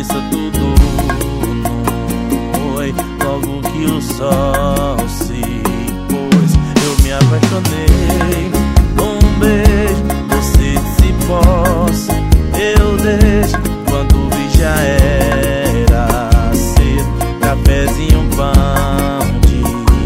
começou tudo foi logo que o sol se pôs. Eu me apaixonei com um beijo, você disse posso, eu deixo. Quando vi já era cedo, cafezinho, pão de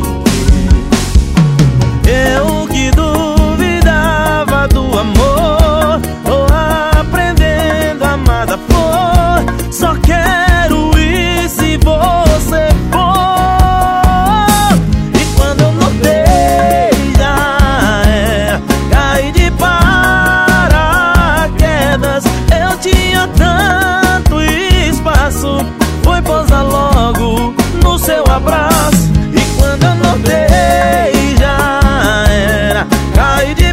queijo. Eu que duvidava do amor, tô aprendendo a amar da flor. Só quero ir se você for. E quando eu notei já era, caí de paraquedas. Eu tinha tanto espaço, foi pousar logo no seu abraço. E quando eu notei já era, caí de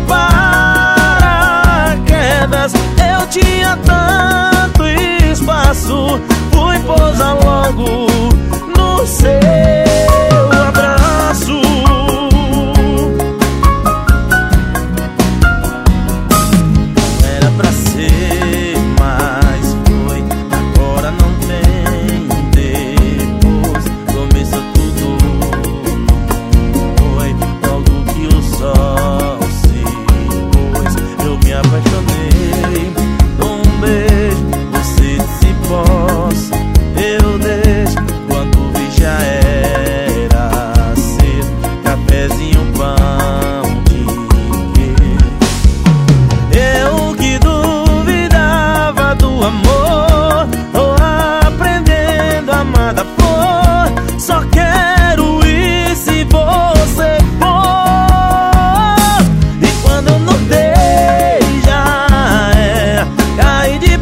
paraquedas. Eu tinha tanto espaço, fui pousar logo no seu abraço. Não era pra ser, mas foi. Agora não tem depois. Começou tudo foi logo que o sol se pôs. Eu me apaixonei com um beijo, você disse posso, eu deixo. Quando vi já era cedo, cafezinho, pão de queijo. Eu que duvidava do amor, tô aprendendo a amar da flor. Só quero ir se você for. E quando eu notei já era, caí de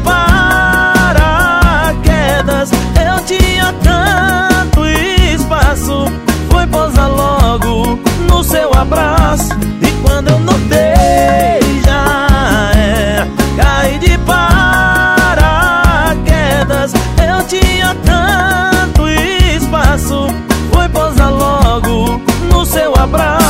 paraquedas. Eu tinha tanto espaço, foi pousar logo no seu abraço. E quando eu notei já era, caí de paraquedas. Eu tinha tanto espaço, foi pousar logo no seu abraço.